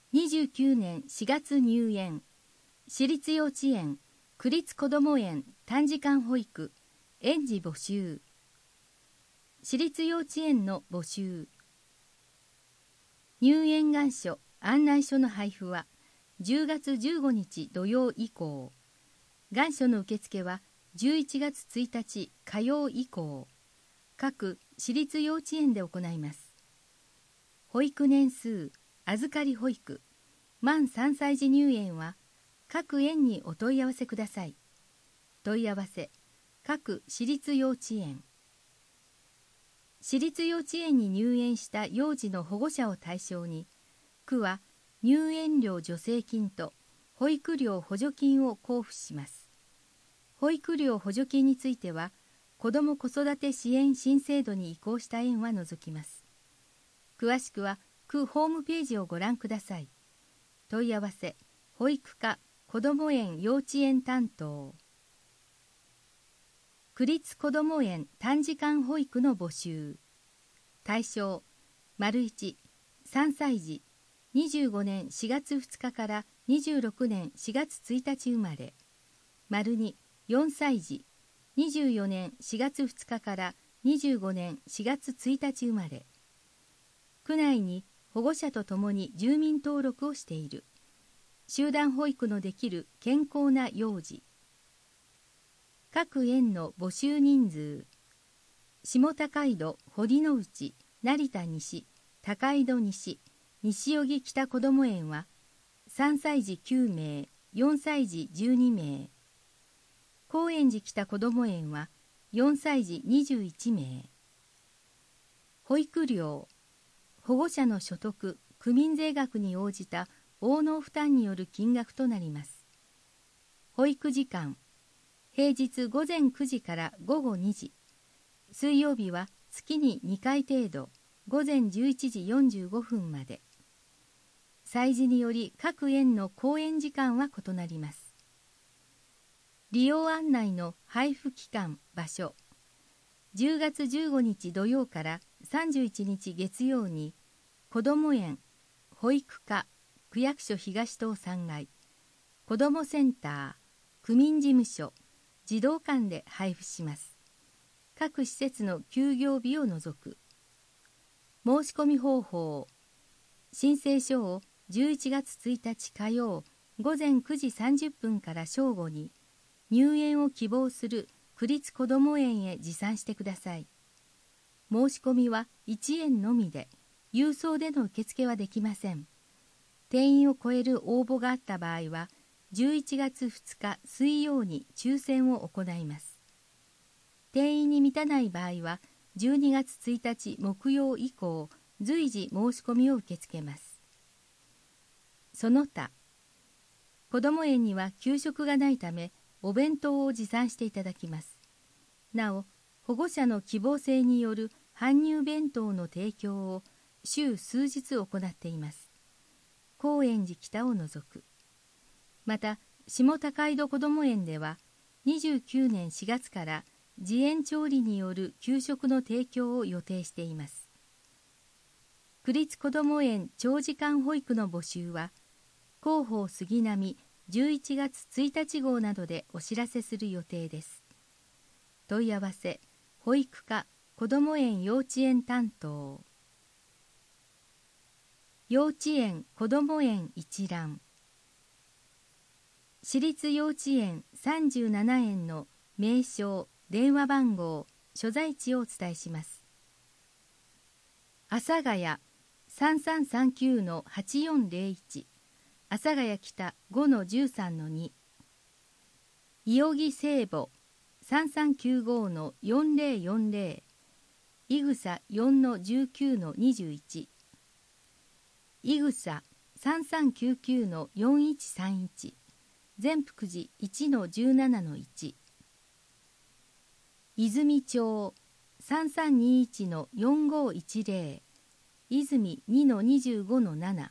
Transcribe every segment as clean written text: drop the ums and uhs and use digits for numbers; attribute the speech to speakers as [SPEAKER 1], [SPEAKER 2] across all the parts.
[SPEAKER 1] 29年4月入園、私立幼稚園、区立こども園短時間保育、園児募集。私立幼稚園の募集。入園願書、案内書の配布は10月15日土曜以降。願書の受付は11月1日火曜以降。各私立幼稚園で行います。保育年数、預かり保育、満3歳児入園は各園にお問い合わせください。問い合わせ、各私立幼稚園。私立幼稚園に入園した幼児の保護者を対象に、区は入園料助成金と保育料補助金を交付します。保育料補助金については、子ども子育て支援新制度に移行した園は除きます。詳しくは区ホームページをご覧ください。問い合わせ、保育課こども園幼稚園担当。区立こども園短時間保育の募集。対象、1、3歳児、25年4月2日から26年4月1日生まれ。2、4歳児、24年4月2日から25年4月1日生まれ。区内に保護者とともに住民登録をしている。集団保育のできる健康な幼児。各園の募集人数。下高井戸、堀之内、成田西、高井戸西、西荻北こども園は3歳児9名、4歳児12名。高円寺北こども園は4歳児21名。保育料。保護者の所得、区民税額に応じた応納負担による金額となります。保育時間。平日午前9時から午後2時。水曜日は月に2回程度、午前11時45分まで。歳児により各園の公園時間は異なります。利用案内の配布期間、場所。10月15日土曜から31日月曜に、こども園、保育課、区役所東棟3階、こどもセンター、区民事務所、児童館で配布します。各施設の休業日を除く。申し込み方法。申請書を11月1日火曜午前9時30分から正午に入園を希望する区立こども園へ持参してください。申し込みは1園のみで、郵送での受付はできません。定員を超える応募があった場合は、11月2日水曜に抽選を行います。定員に満たない場合は、12月1日木曜以降、随時申し込みを受け付けます。その他、こども園には給食がないため、お弁当を持参していただきます。なお、保護者の希望性による搬入弁当の提供を週数日行っています。高円寺北を除く。また、下高井戸こども園では、29年4月から自園調理による給食の提供を予定しています。区立こども園長時間保育の募集は、広報杉並11月1日号などでお知らせする予定です。問い合わせ、保育課こども園幼稚園担当。幼稚園こども園一覧。私立幼稚園37園の名称、電話番号、所在地をお伝えします。阿佐ヶ谷 3339-8401、阿佐ヶ谷北 5-13-2、伊予木聖母 3395-4040、伊草 4-19-21、伊草 3399-4131、善福寺 1-17-1、泉町 3321-4510、泉 2-25-7、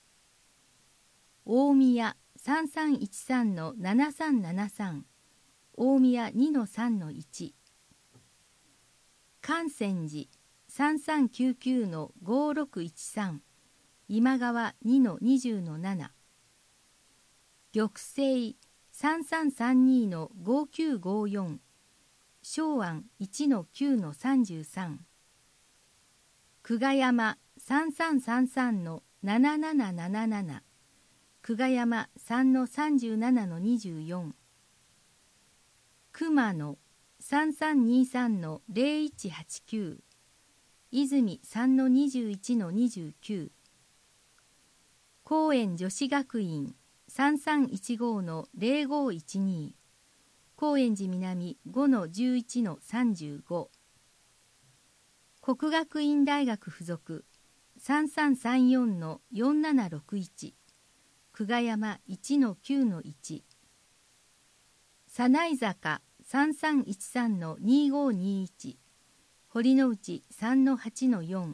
[SPEAKER 1] 大宮 3313-7373、大宮 2-3-1、観泉寺 3399-5613、 今川2-20-7、玉星3332-5954、昭安1-9-33、久我山3333-7777、久我山3-37-24、熊野3323-0189、泉3-21-29、高円女子学院3315-0512、高円寺南5-11-35、国学院大学附属3334-4761、久我山1-9-1、早内坂3313-2521、堀之内3-8-4、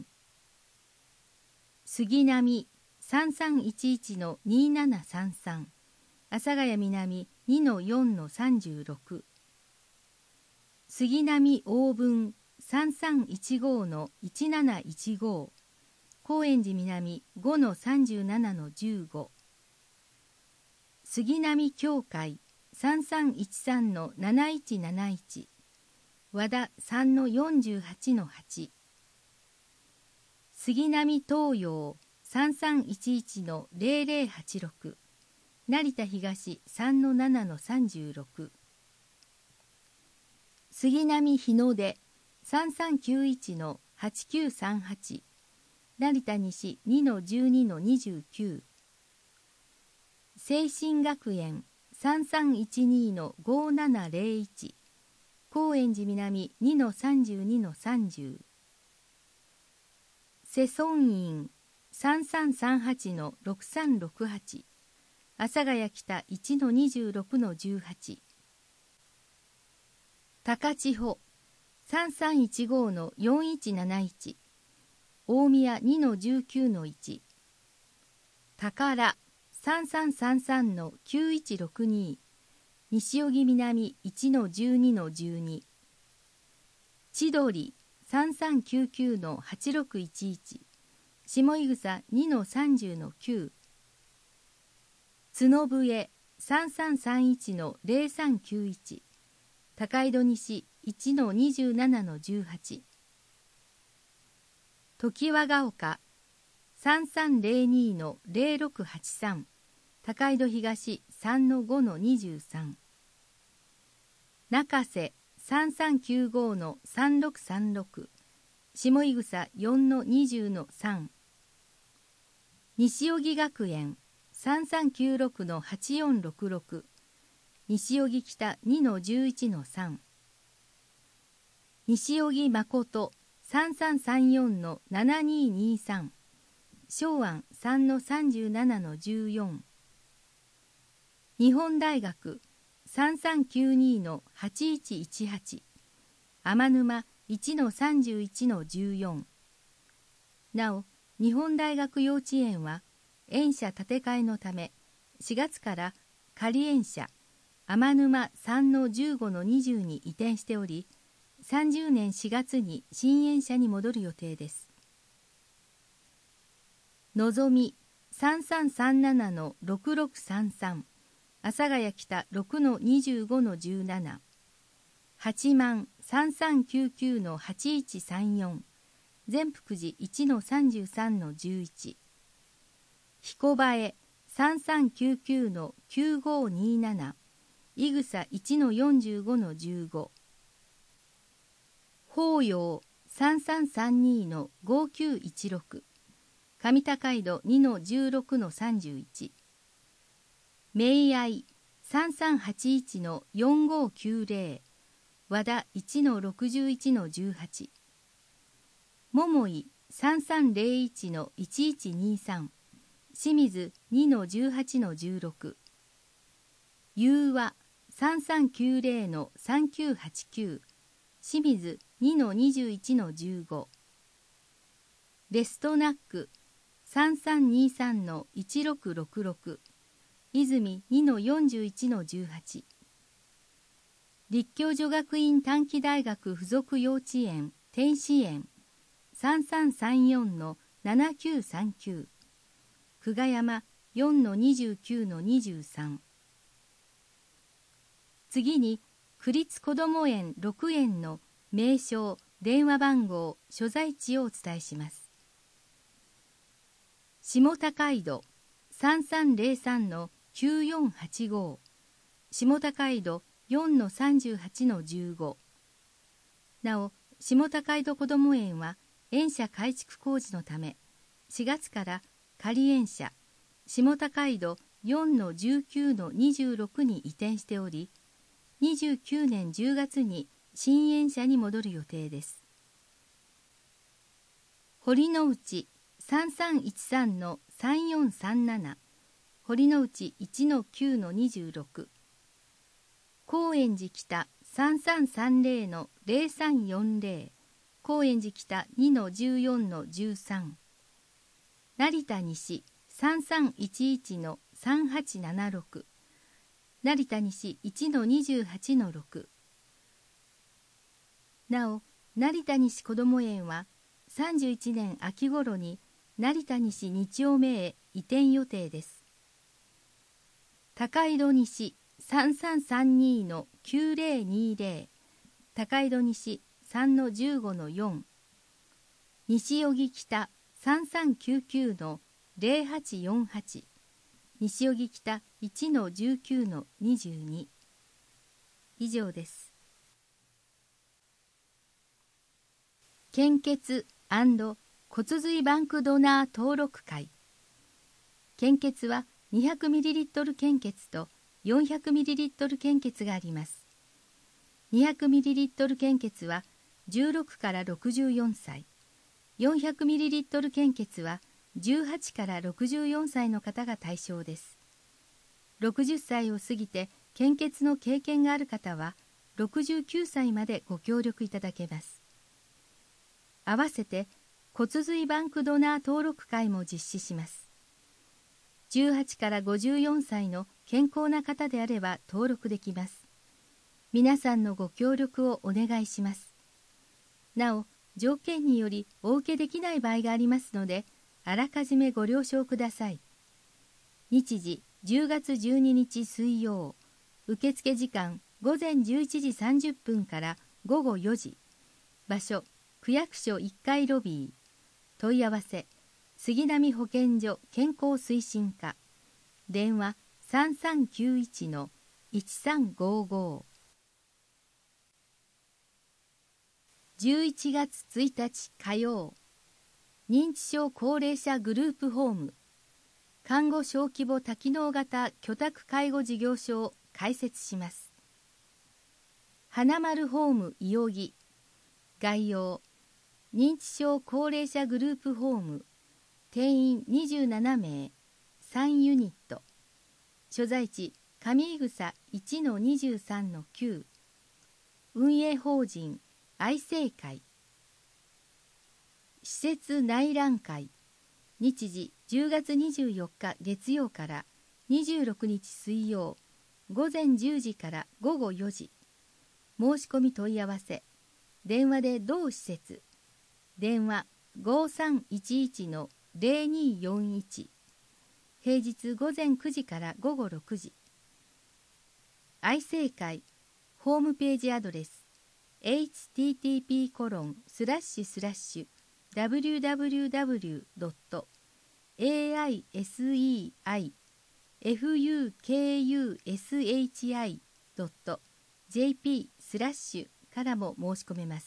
[SPEAKER 1] 杉並3311-2733、阿佐ヶ谷南2-4-36、杉並大分3315-1715、高円寺南5-37-15、杉並教会3313-7171、和田3-48-8、杉並東洋3311-0086、成田東3-7-36、杉並日の出3391-8938、成田西2-12-29、聖心学園3312-5701、高円寺南2-32-30、世尊院3338-6368、阿佐ヶ谷北1-26-18、高千穂3315-4171、大宮2-19-1、宝3333-9162、西荻南1-12-12、千鳥3399-8611、下井草2-30-9、角笛3331-0391、高井戸西1-27-18、常盤ヶ丘3302-0683、高井戸東3-5-23、中瀬3395-3636、下井草4-20-3、西荻学園3396-8466、西荻北2-11-3、西荻誠3334-7223、昭安3-37-14、日本大学3392-8118、天沼1-31-14。なお、日本大学幼稚園は園舎建て替えのため4月から仮園舎天沼3-15-20に移転しており、30年4月に新園舎に戻る予定です。のぞみ3337-6633、阿佐ヶ谷北6-25-17、八幡3399-8134、善福寺1-33-11、彦映3399-9527、井草1-45-15、法要3332-5916、上高井戸2-16-31、明愛3381-4590、和田1-61-18、桃井3301-1123、清水2-18-16、融和3390-3989、清水2-21-15、レストナック3323-1666、泉2-41-18、立教女学院短期大学附属幼稚園天使園3334-7939、 久我山 4-29-23。次に、区立こども園6園の名称、電話番号、所在地をお伝えします。下高井戸 3303-9485、下高井戸 4-38-15。なお、下高井戸こども園は園舎改築工事のため、4月から仮園舎、下高井戸 4-19-26 に移転しており、29年10月に新園舎に戻る予定です。堀之内 3313-3437、堀之内 1-9-26、高円寺北 3330-0340、高円寺北 2-14-13、成田西 3311-3876、成田西 1-28-6。なお、成田西こども園は31年秋頃に成田西2丁目へ移転予定です。高井戸西 3332-9020、高井戸西 3-15-4、西荻北 3399-0848、西荻北 1-19-22。以上です。献血&骨髄バンクドナー登録会。献血は 200ml 献血と 400ml 献血があります。200ml 献血は16から64歳、400ml 献血は18から64歳の方が対象です。60歳を過ぎて献血の経験がある方は69歳までご協力いただけます。合わせて骨髄バンクドナー登録会も実施します。18から54歳の健康な方であれば登録できます。皆さんのご協力をお願いします。なお、条件によりお受けできない場合がありますので、あらかじめご了承ください。日時10月12日水曜、受付時間午前11時30分から午後4時、場所区役所1階ロビー、問い合わせ杉並保健所健康推進課、電話 3391-1355。11月1日火曜、認知症高齢者グループホーム看護小規模多機能型居宅介護事業所を開設します。花丸ホームいよぎ。概要、認知症高齢者グループホーム、定員27名、3ユニット、所在地上井草 1-23-9、運営法人愛生会、施設内覧会、日時10月24日月曜から26日水曜、午前10時から午後4時、申し込み問い合わせ、電話で同施設、電話 5311-0241、平日午前9時から午後6時。愛生会ホームページアドレス http://www.aiseifukushi.jp/ からも申し込めます。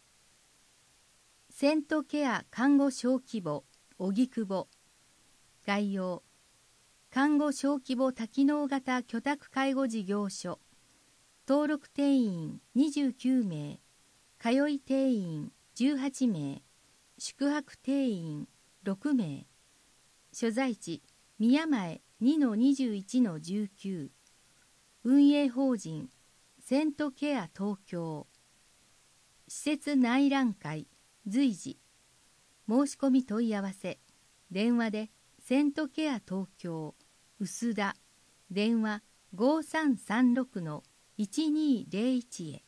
[SPEAKER 1] セントケア看護小規模荻窪。概要、看護小規模多機能型居宅介護事業所、登録定員29名、通い定員18名、宿泊定員6名、所在地宮前 2-21-19、運営法人セントケア東京、施設内覧会随時、申し込み問い合わせ、電話でセントケア東京薄田、電話 5336-1201 へ。